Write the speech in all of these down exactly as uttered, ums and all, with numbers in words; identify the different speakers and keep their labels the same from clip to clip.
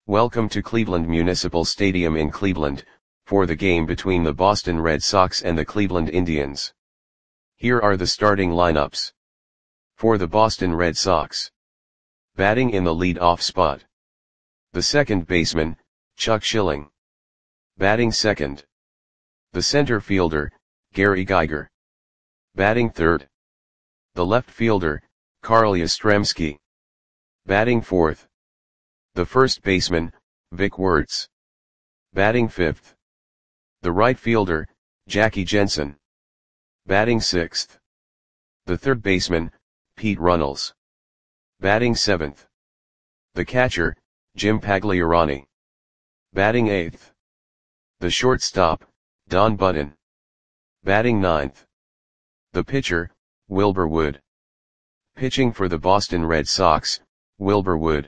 Speaker 1: Welcome to Cleveland Municipal Stadium in Cleveland, for the game between the Boston Red Sox and the Cleveland Indians. Here are the starting lineups. For the Boston Red Sox. Batting in the lead-off spot. The second baseman, Chuck Schilling. Batting second. The center fielder, Gary Geiger. Batting third. The left fielder, Carl Yastrzemski. Batting fourth. The first baseman, Vic Wertz. Batting fifth. The right fielder, Jackie Jensen. Batting sixth. The third baseman, Pete Runnels. Batting seventh. The catcher, Jim Pagliarani. Batting eighth. The shortstop, Don Budden. Batting ninth. The pitcher, Wilbur Wood. Pitching for the Boston Red Sox, Wilbur Wood.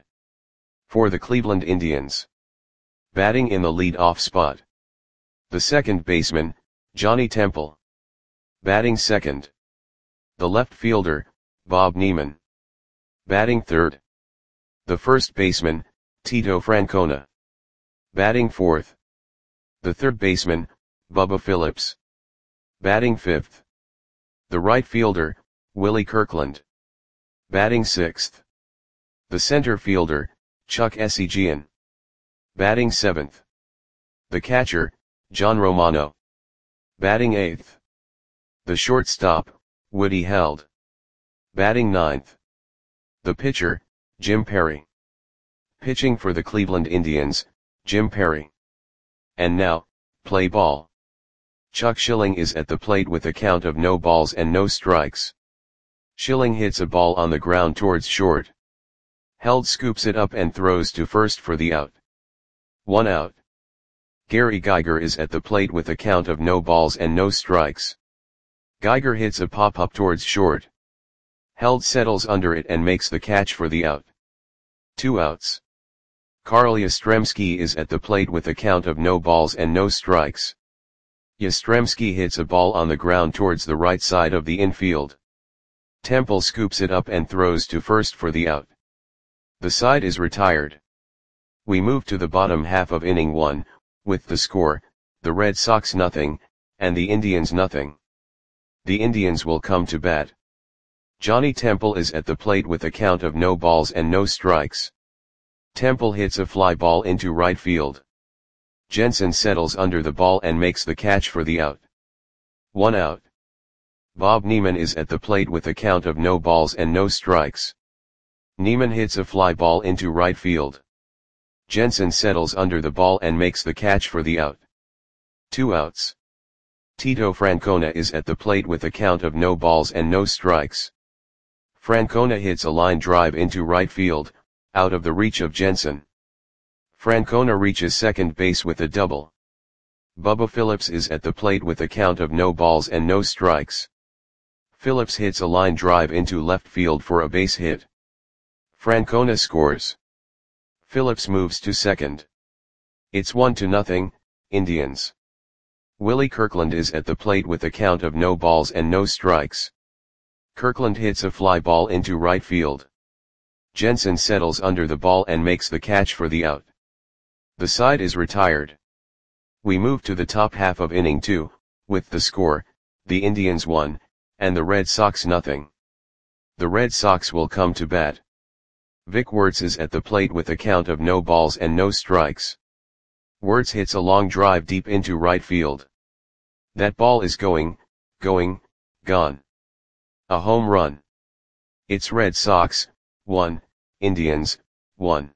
Speaker 1: For the Cleveland Indians. Batting in the lead-off spot. The second baseman, Johnny Temple. Batting second. The left fielder, Bob Neiman. Batting third. The first baseman, Tito Francona. Batting fourth. The third baseman, Bubba Phillips. Batting fifth. The right fielder, Willie Kirkland. Batting sixth. The center fielder, Chuck Esigian. Batting seventh. The catcher, John Romano. Batting eighth. The shortstop, Woody Held. Batting ninth. The pitcher, Jim Perry. Pitching for the Cleveland Indians, Jim Perry. And now, play ball. Chuck Schilling is at the plate with a count of no balls and no strikes. Schilling hits a ball on the ground towards short. Held scoops it up and throws to first for the out. One out. Gary Geiger is at the plate with a count of no balls and no strikes. Geiger hits a pop-up towards short. Held settles under it and makes the catch for the out. Two outs. Carl Yastrzemski is at the plate with a count of no balls and no strikes. Yastrzemski hits a ball on the ground towards the right side of the infield. Temple scoops it up and throws to first for the out. The side is retired. We move to the bottom half of inning one, with the score, the Red Sox nothing, and the Indians nothing. The Indians will come to bat. Johnny Temple is at the plate with a count of no balls and no strikes. Temple hits a fly ball into right field. Jensen settles under the ball and makes the catch for the out. One out. Bob Neiman is at the plate with a count of no balls and no strikes. Neiman hits a fly ball into right field. Jensen settles under the ball and makes the catch for the out. Two outs. Tito Francona is at the plate with a count of no balls and no strikes. Francona hits a line drive into right field, out of the reach of Jensen. Francona reaches second base with a double. Bubba Phillips is at the plate with a count of no balls and no strikes. Phillips hits a line drive into left field for a base hit. Francona scores. Phillips moves to second. It's one to nothing, Indians. Willie Kirkland is at the plate with a count of no balls and no strikes. Kirkland hits a fly ball into right field. Jensen settles under the ball and makes the catch for the out. The side is retired. We move to the top half of inning two, with the score, the Indians one, and the Red Sox nothing. The Red Sox will come to bat. Vic Wertz is at the plate with a count of no balls and no strikes. Wertz hits a long drive deep into right field. That ball is going, going, gone. A home run. It's Red Sox, one, Indians, one.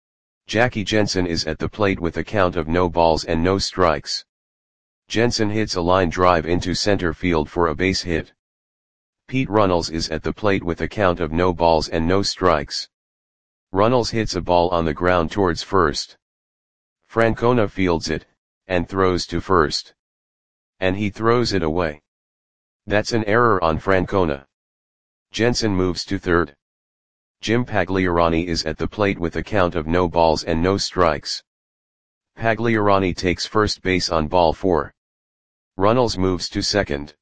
Speaker 1: Jackie Jensen is at the plate with a count of no balls and no strikes. Jensen hits a line drive into center field for a base hit. Pete Runnels is at the plate with a count of no balls and no strikes. Runnels hits a ball on the ground towards first. Francona fields it, and throws to first. And he throws it away. That's an error on Francona. Jensen moves to third. Jim Pagliarani is at the plate with a count of no balls and no strikes. Pagliarani takes first base on ball four. Runnels moves to second.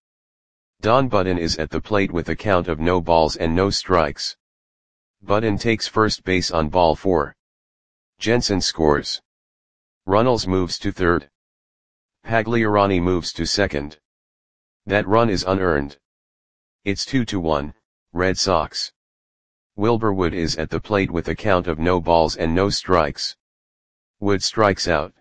Speaker 1: Don Budden is at the plate with a count of no balls and no strikes. Budden takes first base on ball four. Jensen scores. Runnels moves to third. Pagliarani moves to second. That run is unearned. It's two to one, Red Sox. Wilbur Wood is at the plate with a count of no balls and no strikes. Wood strikes out.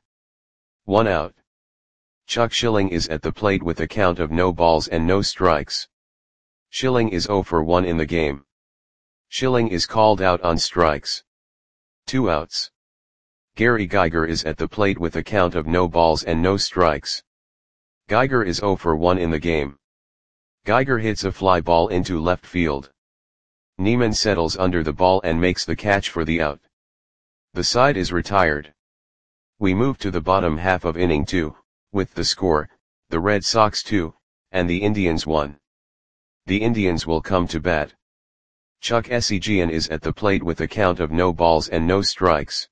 Speaker 1: One out. Chuck Schilling is at the plate with a count of no balls and no strikes. Schilling is zero for one in the game. Schilling is called out on strikes. Two outs. Gary Geiger is at the plate with a count of no balls and no strikes. Geiger is zero for one in the game. Geiger hits a fly ball into left field. Neiman settles under the ball and makes the catch for the out. The side is retired. We move to the bottom half of inning two, with the score, the Red Sox two, and the Indians one. The Indians will come to bat. Chuck Esigian is at the plate with a count of no balls and no strikes.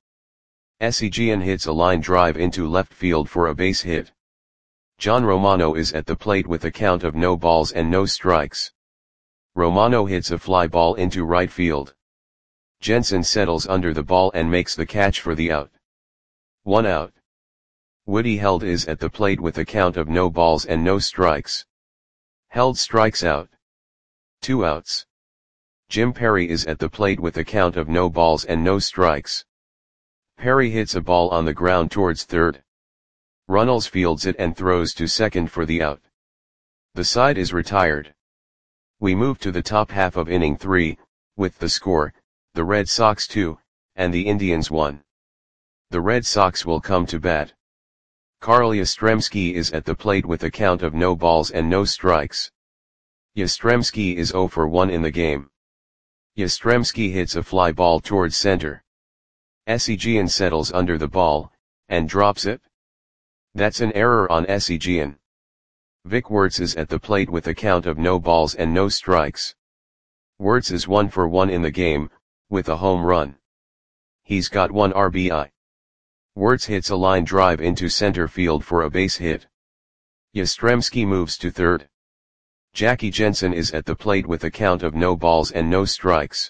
Speaker 1: Esigian hits a line drive into left field for a base hit. John Romano is at the plate with a count of no balls and no strikes. Romano hits a fly ball into right field. Jensen settles under the ball and makes the catch for the out. One out. Woody Held is at the plate with a count of no balls and no strikes. Held strikes out. Two outs. Jim Perry is at the plate with a count of no balls and no strikes. Perry hits a ball on the ground towards third. Runnels fields it and throws to second for the out. The side is retired. We move to the top half of inning three, with the score, the Red Sox two, and the Indians one. The Red Sox will come to bat. Carl Yastrzemski is at the plate with a count of no balls and no strikes. Yastrzemski is zero for one in the game. Yastrzemski hits a fly ball towards center. Esigian settles under the ball, and drops it. That's an error on Esigian. Vic Wertz is at the plate with a count of no balls and no strikes. Wertz is one for one in the game, with a home run. He's got one R B I. Wertz hits a line drive into center field for a base hit. Yastrzemski moves to third. Jackie Jensen is at the plate with a count of no balls and no strikes.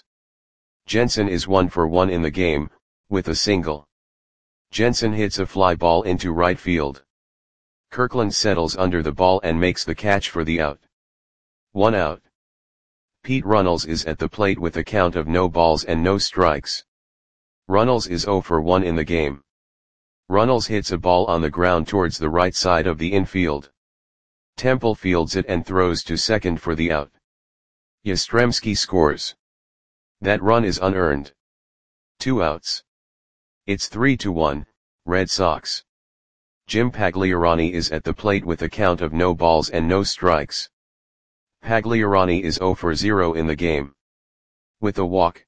Speaker 1: Jensen is one for one in the game, with a single. Jensen hits a fly ball into right field. Kirkland settles under the ball and makes the catch for the out. One out. Pete Runnels is at the plate with a count of no balls and no strikes. Runnels is zero for one in the game. Runnels hits a ball on the ground towards the right side of the infield. Temple fields it and throws to second for the out. Yastrzemski scores. That run is unearned. Two outs. It's three to one, Red Sox. Jim Pagliarani is at the plate with a count of no balls and no strikes. Pagliarani is zero for zero in the game. With a walk.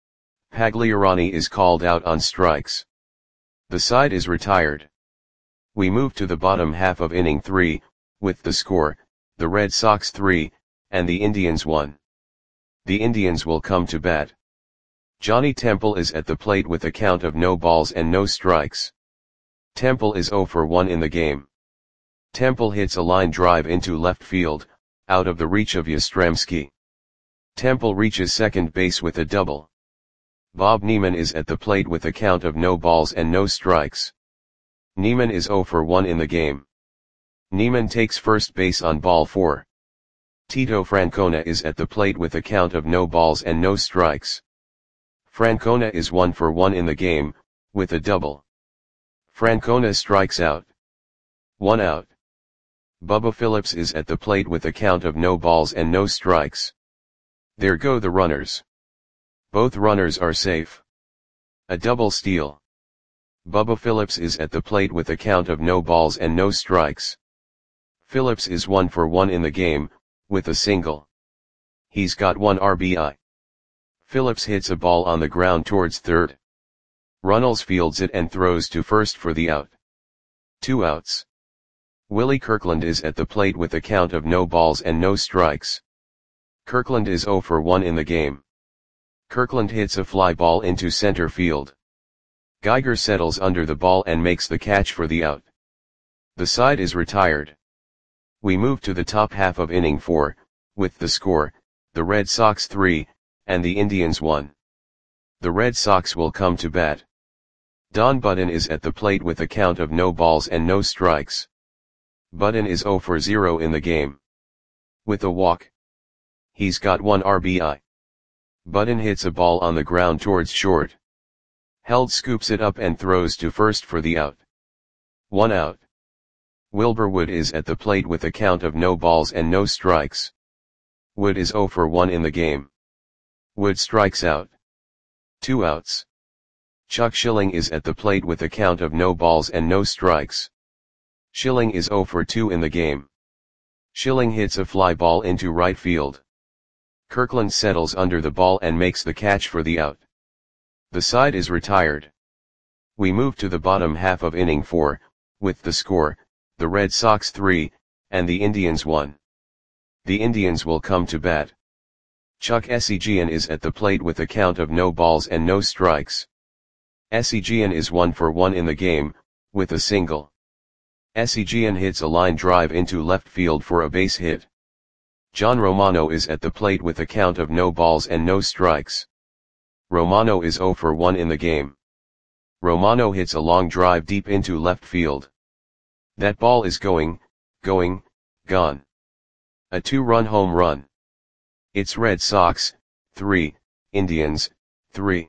Speaker 1: Pagliarani is called out on strikes. The side is retired. We move to the bottom half of inning three, with the score, the Red Sox three, and the Indians one. The Indians will come to bat. Johnny Temple is at the plate with a count of no balls and no strikes. Temple is zero for one in the game. Temple hits a line drive into left field, out of the reach of Yastrzemski. Temple reaches second base with a double. Bob Neiman is at the plate with a count of no balls and no strikes. Neiman is zero for one in the game. Neiman takes first base on ball four. Tito Francona is at the plate with a count of no balls and no strikes. Francona is one for one in the game, with a double. Francona strikes out. One out. Bubba Phillips is at the plate with a count of no balls and no strikes. There go the runners. Both runners are safe. A double steal. Bubba Phillips is at the plate with a count of no balls and no strikes. Phillips is one for one in the game, with a single. He's got one R B I. Phillips hits a ball on the ground towards third. Runnels fields it and throws to first for the out. Two outs. Willie Kirkland is at the plate with a count of no balls and no strikes. Kirkland is zero for one in the game. Kirkland hits a fly ball into center field. Geiger settles under the ball and makes the catch for the out. The side is retired. We move to the top half of inning four, with the score, the Red Sox three, and the Indians one. The Red Sox will come to bat. Don Button is at the plate with a count of no balls and no strikes. Button is zero for zero in the game. With a walk. He's got one R B I. Button hits a ball on the ground towards short. Held scoops it up and throws to first for the out. One out. Wilbur Wood is at the plate with a count of no balls and no strikes. Wood is zero for one in the game. Wood strikes out. Two outs. Chuck Schilling is at the plate with a count of no balls and no strikes. Schilling is zero for two in the game. Schilling hits a fly ball into right field. Kirkland settles under the ball and makes the catch for the out. The side is retired. We move to the bottom half of inning four, with the score, the Red Sox three, and the Indians one. The Indians will come to bat. Chuck Essegian is at the plate with a count of no balls and no strikes. Essegian is one for one in the game, with a single. Essegian hits a line drive into left field for a base hit. John Romano is at the plate with a count of no balls and no strikes. Romano is zero for one in the game. Romano hits a long drive deep into left field. That ball is going, going, gone. A two-run home run. It's Red Sox, three, Indians, three.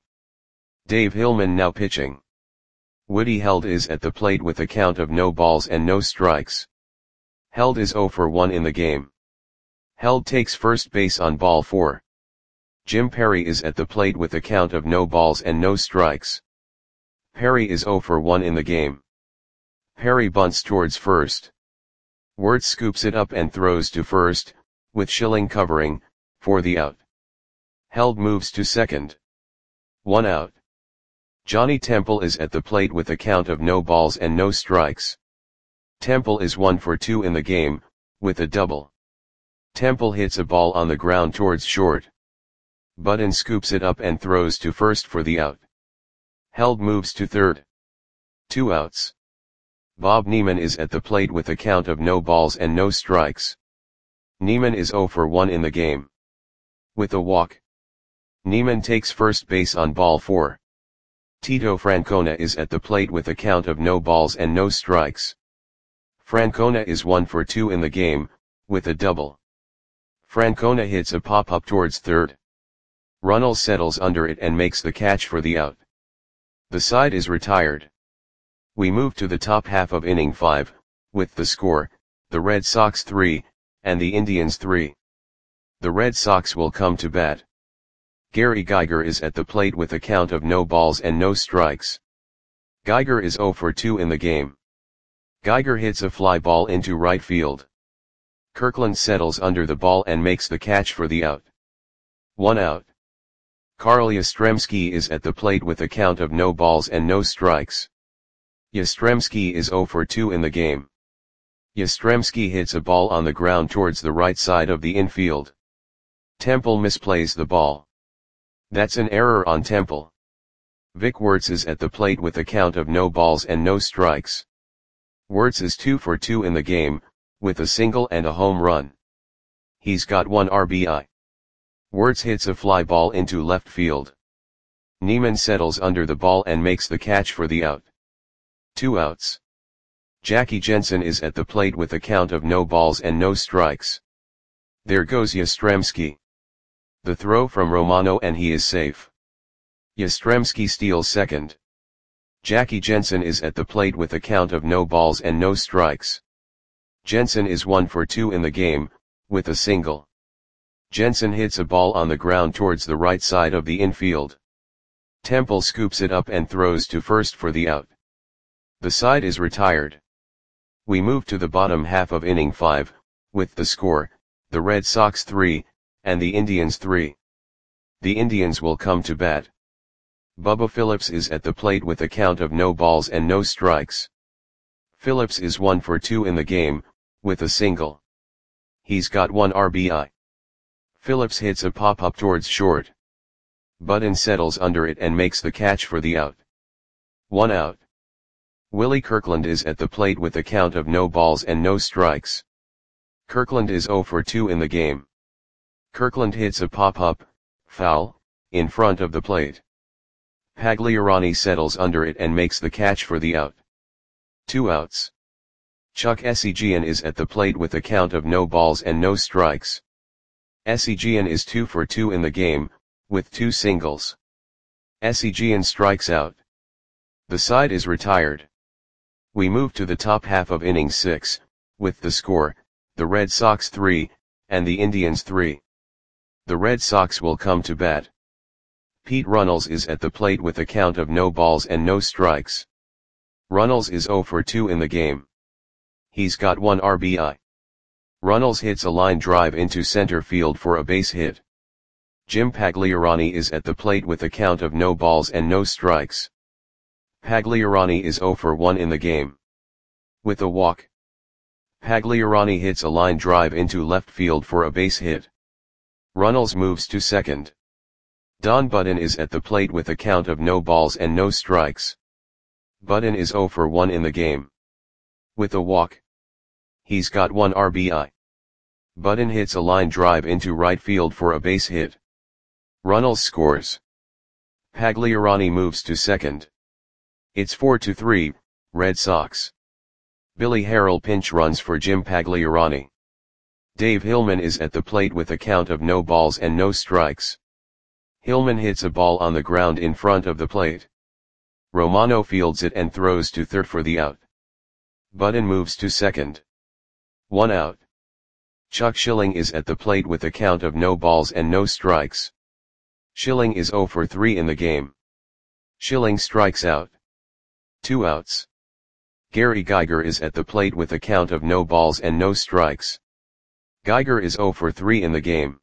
Speaker 1: Dave Hillman now pitching. Woody Held is at the plate with a count of no balls and no strikes. Held is zero for one in the game. Held takes first base on ball four. Jim Perry is at the plate with a count of no balls and no strikes. Perry is zero for one in the game. Perry bunts towards first. Wirtz scoops it up and throws to first, with Schilling covering, for the out. Held moves to second. One out. Johnny Temple is at the plate with a count of no balls and no strikes. Temple is one for two in the game, with a double. Temple hits a ball on the ground towards short. Button scoops it up and throws to first for the out. Held moves to third. Two outs. Bob Neiman is at the plate with a count of no balls and no strikes. Neiman is zero for one in the game. With a walk. Neiman takes first base on ball four. Tito Francona is at the plate with a count of no balls and no strikes. Francona is one for two in the game, with a double. Francona hits a pop-up towards third. Runnels settles under it and makes the catch for the out. The side is retired. We move to the top half of inning five, with the score, the Red Sox three, and the Indians three. The Red Sox will come to bat. Gary Geiger is at the plate with a count of no balls and no strikes. Geiger is zero for two in the game. Geiger hits a fly ball into right field. Kirkland settles under the ball and makes the catch for the out. One out. Carl Yastrzemski is at the plate with a count of no balls and no strikes. Yastrzemski is zero for two in the game. Yastrzemski hits a ball on the ground towards the right side of the infield. Temple misplays the ball. That's an error on Temple. Vic Wirtz is at the plate with a count of no balls and no strikes. Wirtz is two for two in the game, with a single and a home run. He's got one R B I. Wirtz hits a fly ball into left field. Neiman settles under the ball and makes the catch for the out. Two outs. Jackie Jensen is at the plate with a count of no balls and no strikes. There goes Yastrzemski. The throw from Romano and he is safe. Yastrzemski steals second. Jackie Jensen is at the plate with a count of no balls and no strikes. Jensen is one for two in the game, with a single. Jensen hits a ball on the ground towards the right side of the infield. Temple scoops it up and throws to first for the out. The side is retired. We move to the bottom half of inning five, with the score, the Red Sox three, and the Indians three. The Indians will come to bat. Bubba Phillips is at the plate with a count of no balls and no strikes. Phillips is one for two in the game, with a single. He's got one R B I. Phillips hits a pop-up towards short. Button settles under it and makes the catch for the out. One out. Willie Kirkland is at the plate with a count of no balls and no strikes. Kirkland is zero for two in the game. Kirkland hits a pop-up, foul, in front of the plate. Pagliarani settles under it and makes the catch for the out. Two outs. Chuck Esigian is at the plate with a count of no balls and no strikes. Esigian is two for two in the game, with two singles. Esigian strikes out. The side is retired. We move to the top half of inning six, with the score, the Red Sox three, and the Indians three. The Red Sox will come to bat. Pete Runnels is at the plate with a count of no balls and no strikes. Runnels is oh for two in the game. He's got one R B I. Runnels hits a line drive into center field for a base hit. Jim Pagliarani is at the plate with a count of no balls and no strikes. Pagliarani is oh for one in the game. With a walk. Pagliarani hits a line drive into left field for a base hit. Runnels moves to second. Don Button is at the plate with a count of no balls and no strikes. Button is oh for one in the game. With a walk. He's got one R B I. Button hits a line drive into right field for a base hit. Runnels scores. Pagliarani moves to second. It's four to three, Red Sox. Billy Harrell pinch runs for Jim Pagliarani. Dave Hillman is at the plate with a count of no balls and no strikes. Hillman hits a ball on the ground in front of the plate. Romano fields it and throws to third for the out. Button moves to second. One out. Chuck Schilling is at the plate with a count of no balls and no strikes. Schilling is oh for three in the game. Schilling strikes out. Two outs. Gary Geiger is at the plate with a count of no balls and no strikes. Geiger is oh for three in the game.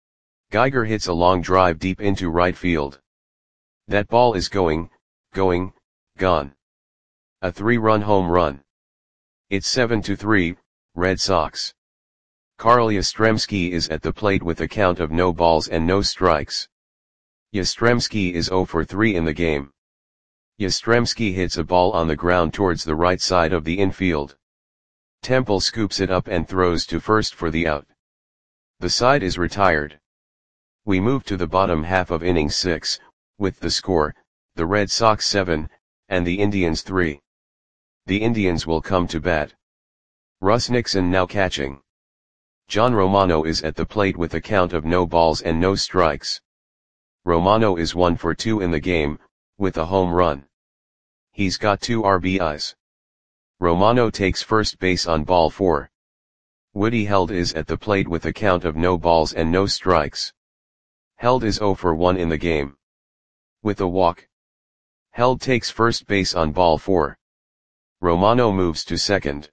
Speaker 1: Geiger hits a long drive deep into right field. That ball is going, going, gone. A three-run home run. It's seven to three, Red Sox. Carl Yastrzemski is at the plate with a count of no balls and no strikes. Yastrzemski is oh for three in the game. Yastrzemski hits a ball on the ground towards the right side of the infield. Temple scoops it up and throws to first for the out. The side is retired. We move to the bottom half of inning six, with the score, the Red Sox seven, and the Indians three. The Indians will come to bat. Russ Nixon now catching. John Romano is at the plate with a count of no balls and no strikes. Romano is one for two in the game, with a home run. He's got two R B Is. Romano takes first base on ball four. Woody Held is at the plate with a count of no balls and no strikes. Held is oh for one in the game. With a walk. Held takes first base on ball four. Romano moves to second.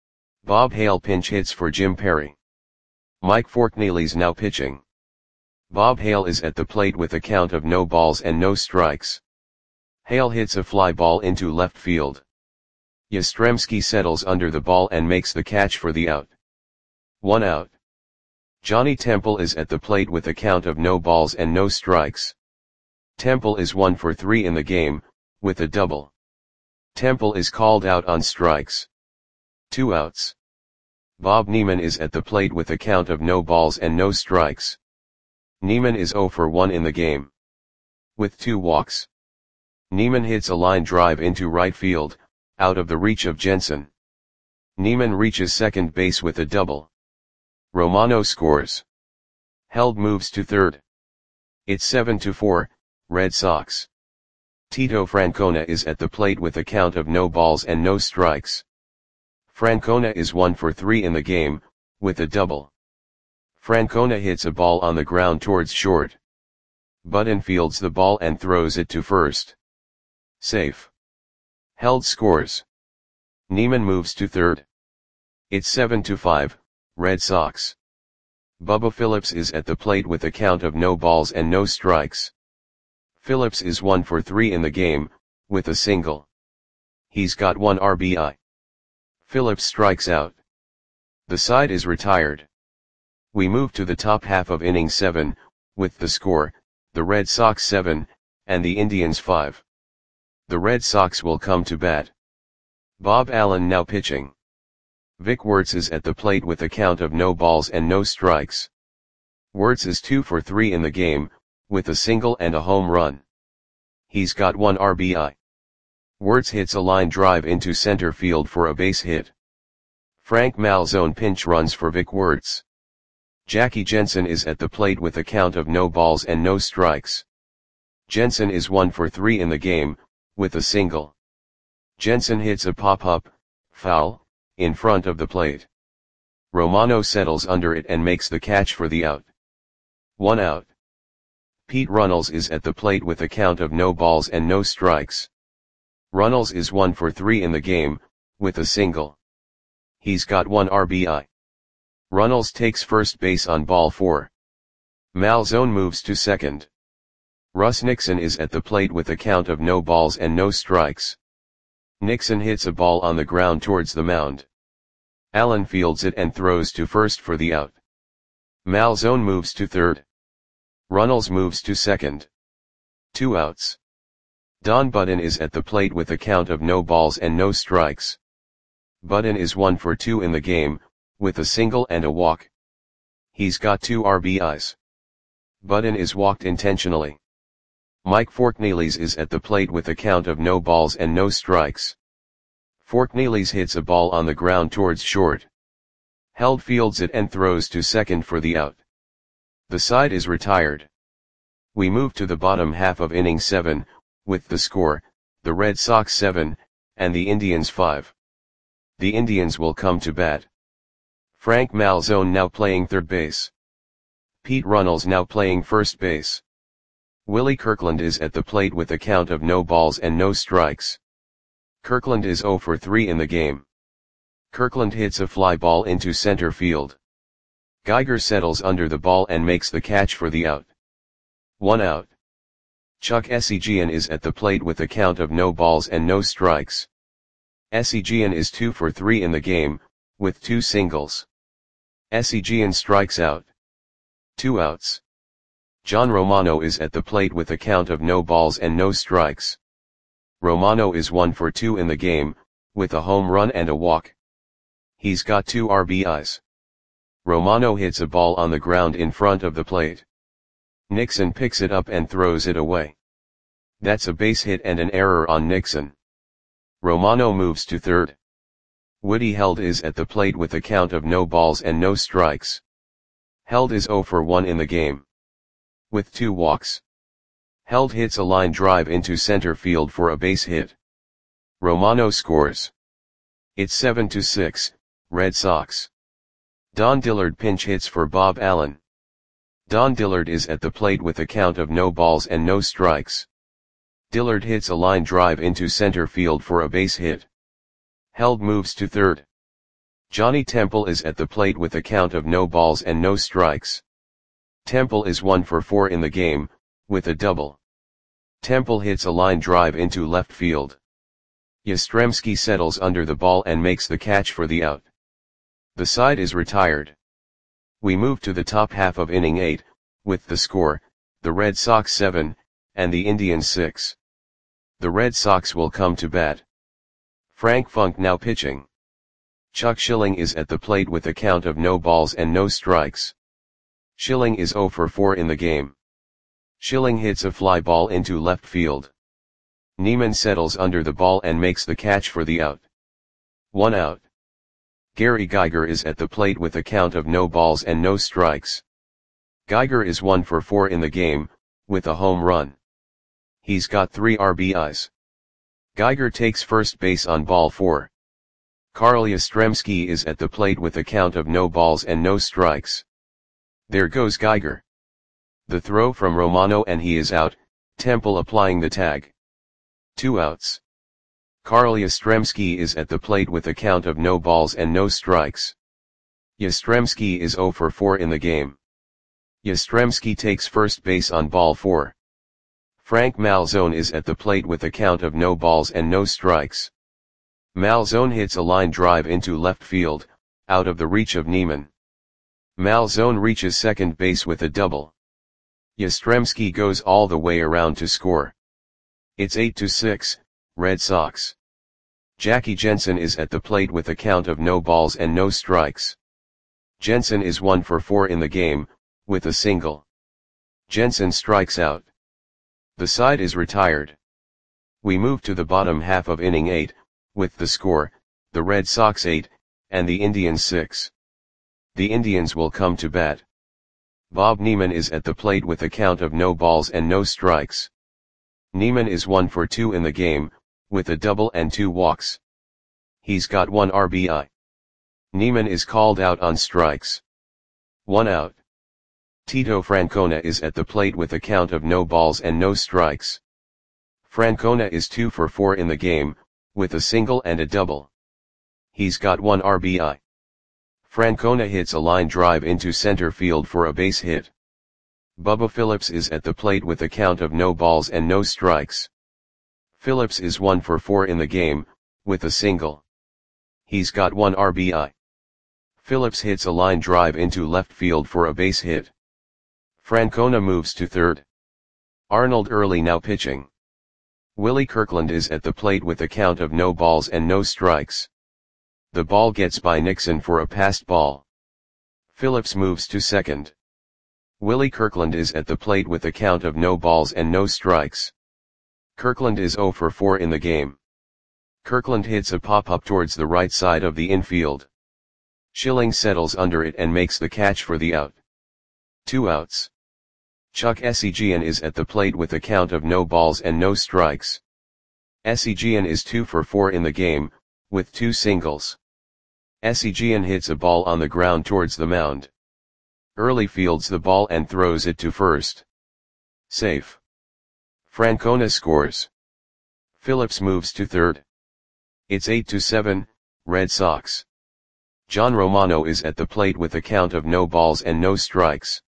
Speaker 1: Bob Hale pinch hits for Jim Perry. Mike Forkneely's now pitching. Bob Hale is at the plate with a count of no balls and no strikes. Hale hits a fly ball into left field. Yastrzemski settles under the ball and makes the catch for the out. One out. Johnny Temple is at the plate with a count of no balls and no strikes. Temple is one for three in the game, with a double. Temple is called out on strikes. Two outs. Bob Neiman is at the plate with a count of no balls and no strikes. Neiman is oh for one in the game. With two walks. Neiman hits a line drive into right field, out of the reach of Jensen. Neiman reaches second base with a double. Romano scores. Held moves to third. It's seven to four, Red Sox. Tito Francona is at the plate with a count of no balls and no strikes. Francona is one for three in the game, with a double. Francona hits a ball on the ground towards short. Button fields the ball and throws it to first. Safe. Held scores. Neiman moves to third. It's seven to five, Red Sox. Bubba Phillips is at the plate with a count of no balls and no strikes. Phillips is one for three in the game, with a single. He's got one R B I. Phillips strikes out. The side is retired. We move to the top half of inning seven, with the score, the Red Sox seven, and the Indians five. The Red Sox will come to bat. Bob Allen now pitching. Vic Wertz is at the plate with a count of no balls and no strikes. Wertz is two for three in the game, with a single and a home run. He's got one R B I. Wirtz hits a line drive into center field for a base hit. Frank Malzone pinch runs for Vic Wirtz. Jackie Jensen is at the plate with a count of no balls and no strikes. Jensen is one for three in the game, with a single. Jensen hits a pop-up, foul, in front of the plate. Romano settles under it and makes the catch for the out. One out. Pete Runnels is at the plate with a count of no balls and no strikes. Runnels is one for three in the game, with a single. He's got one R B I. Runnels takes first base on ball four. Malzone moves to second. Russ Nixon is at the plate with a count of no balls and no strikes. Nixon hits a ball on the ground towards the mound. Allen fields it and throws to first for the out. Malzone moves to third. Runnels moves to second. Two outs. Don Budden is at the plate with a count of no balls and no strikes. Budden is one for two in the game, with a single and a walk. He's got two R B Is. Budden is walked intentionally. Mike Forknelis is at the plate with a count of no balls and no strikes. Forknelis hits a ball on the ground towards short. Held fields it and throws to second for the out. The side is retired. We move to the bottom half of inning seven, with the score, the Red Sox seven, and the Indians five. The Indians will come to bat. Frank Malzone now playing third base. Pete Runnels now playing first base. Willie Kirkland is at the plate with a count of no balls and no strikes. Kirkland is zero for three in the game. Kirkland hits a fly ball into center field. Geiger settles under the ball and makes the catch for the out. One out. Chuck Essegian is at the plate with a count of no balls and no strikes. Essegian is two for three in the game, with two singles. Essegian strikes out. Two outs. John Romano is at the plate with a count of no balls and no strikes. Romano is one for two in the game, with a home run and a walk. He's got two R B Is. Romano hits a ball on the ground in front of the plate. Nixon picks it up and throws it away. That's a base hit and an error on Nixon. Romano moves to third. Woody Held is at the plate with a count of no balls and no strikes. Held is zero for one in the game. With two walks. Held hits a line drive into center field for a base hit. Romano scores. It's seven to six, Red Sox. Don Dillard pinch hits for Bob Allen. Don Dillard is at the plate with a count of no balls and no strikes. Dillard hits a line drive into center field for a base hit. Held moves to third. Johnny Temple is at the plate with a count of no balls and no strikes. Temple is one for four in the game, with a double. Temple hits a line drive into left field. Yastrzemski settles under the ball and makes the catch for the out. The side is retired. We move to the top half of inning eight, with the score, the Red Sox seven, and the Indians six. The Red Sox will come to bat. Frank Funk now pitching. Chuck Schilling is at the plate with a count of no balls and no strikes. Schilling is zero for four in the game. Schilling hits a fly ball into left field. Neiman settles under the ball and makes the catch for the out. One out. Gary Geiger is at the plate with a count of no balls and no strikes. Geiger is one for four in the game, with a home run. He's got three R B Is. Geiger takes first base on ball four. Carl Yastrzemski is at the plate with a count of no balls and no strikes. There goes Geiger. The throw from Romano and he is out, Temple applying the tag. Two outs. Carl Yastrzemski is at the plate with a count of no balls and no strikes. Yastrzemski is zero for four in the game. Yastrzemski takes first base on ball four. Frank Malzone is at the plate with a count of no balls and no strikes. Malzone hits a line drive into left field, out of the reach of Neiman. Malzone reaches second base with a double. Yastrzemski goes all the way around to score. It's eight to six, Red Sox. Jackie Jensen is at the plate with a count of no balls and no strikes. Jensen is one for four in the game, with a single. Jensen strikes out. The side is retired. We move to the bottom half of inning eight, with the score, the Red Sox eight, and the Indians six. The Indians will come to bat. Bob Neiman is at the plate with a count of no balls and no strikes. Neiman is one for two in the game, with a double and two walks. He's got one R B I. Neiman is called out on strikes. One out. Tito Francona is at the plate with a count of no balls and no strikes. Francona is two for four in the game, with a single and a double. He's got one R B I. Francona hits a line drive into center field for a base hit. Bubba Phillips is at the plate with a count of no balls and no strikes. Phillips is one for four in the game, with a single. He's got one R B I. Phillips hits a line drive into left field for a base hit. Francona moves to third. Arnold Early now pitching. Willie Kirkland is at the plate with a count of no balls and no strikes. The ball gets by Nixon for a passed ball. Phillips moves to second. Willie Kirkland is at the plate with a count of no balls and no strikes. Kirkland is zero for four in the game. Kirkland hits a pop-up towards the right side of the infield. Schilling settles under it and makes the catch for the out. Two outs. Chuck Esigian is at the plate with a count of no balls and no strikes. Esigian is two for four in the game, with two singles. Esigian hits a ball on the ground towards the mound. Early fields the ball and throws it to first. Safe. Francona scores. Phillips moves to third. It's eight to seven, Red Sox. John Romano is at the plate with a count of no balls and no strikes.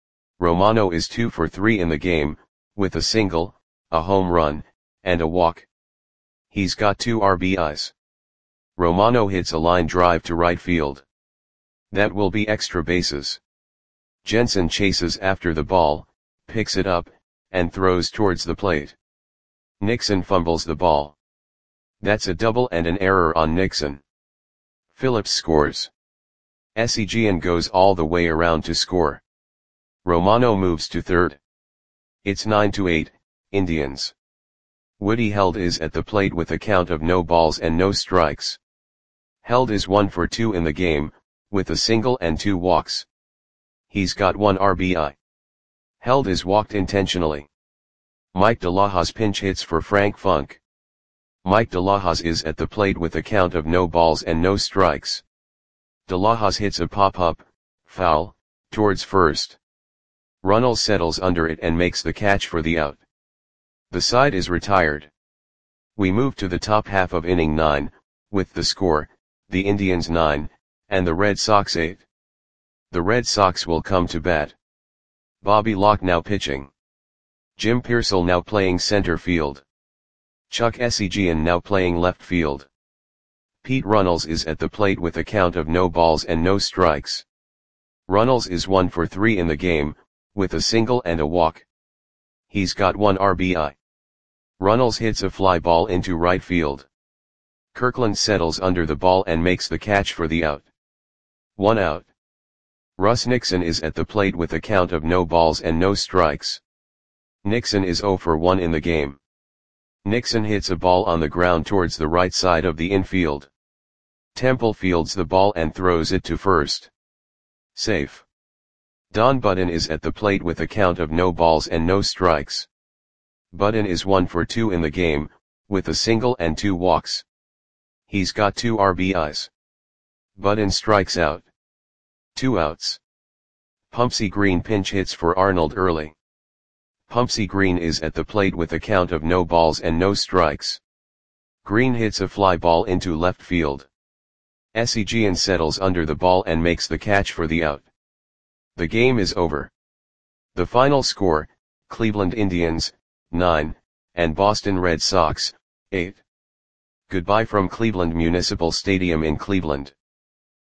Speaker 1: Romano is two for three in the game, with a single, a home run, and a walk. He's got two R B Is. Romano hits a line drive to right field. That will be extra bases. Jensen chases after the ball, picks it up, and throws towards the plate. Nixon fumbles the ball. That's a double and an error on Nixon. Phillips scores. Esigian goes all the way around to score. Romano moves to third. It's nine to eight, Indians. Woody Held is at the plate with a count of no balls and no strikes. Held is one for two in the game, with a single and two walks. He's got one R B I. Held is walked intentionally. Mike DeLahoz pinch hits for Frank Funk. Mike DeLahoz is at the plate with a count of no balls and no strikes. DeLahoz hits a pop-up, foul, towards first. Runnels settles under it and makes the catch for the out. The side is retired. We move to the top half of inning nine, with the score, the Indians nine, and the Red Sox eight. The Red Sox will come to bat. Bobby Locke now pitching. Jim Pearsall now playing center field. Chuck Esigian now playing left field. Pete Runnels is at the plate with a count of no balls and no strikes. Runnels is one for three in the game, with a single and a walk. He's got one R B I. Runnels hits a fly ball into right field. Kirkland settles under the ball and makes the catch for the out. One out. Russ Nixon is at the plate with a count of no balls and no strikes. Nixon is zero for one in the game. Nixon hits a ball on the ground towards the right side of the infield. Temple fields the ball and throws it to first. Safe. Don Budden is at the plate with a count of no balls and no strikes. Budden is one for two in the game, with a single and two walks. He's got two R B Is. Budden strikes out. Two outs. Pumpsy Green pinch hits for Arnold Early. Pumpsy Green is at the plate with a count of no balls and no strikes. Green hits a fly ball into left field. Esigian settles under the ball and makes the catch for the out. The game is over. The final score, Cleveland Indians, nine, and Boston Red Sox, eight. Goodbye from Cleveland Municipal Stadium in Cleveland.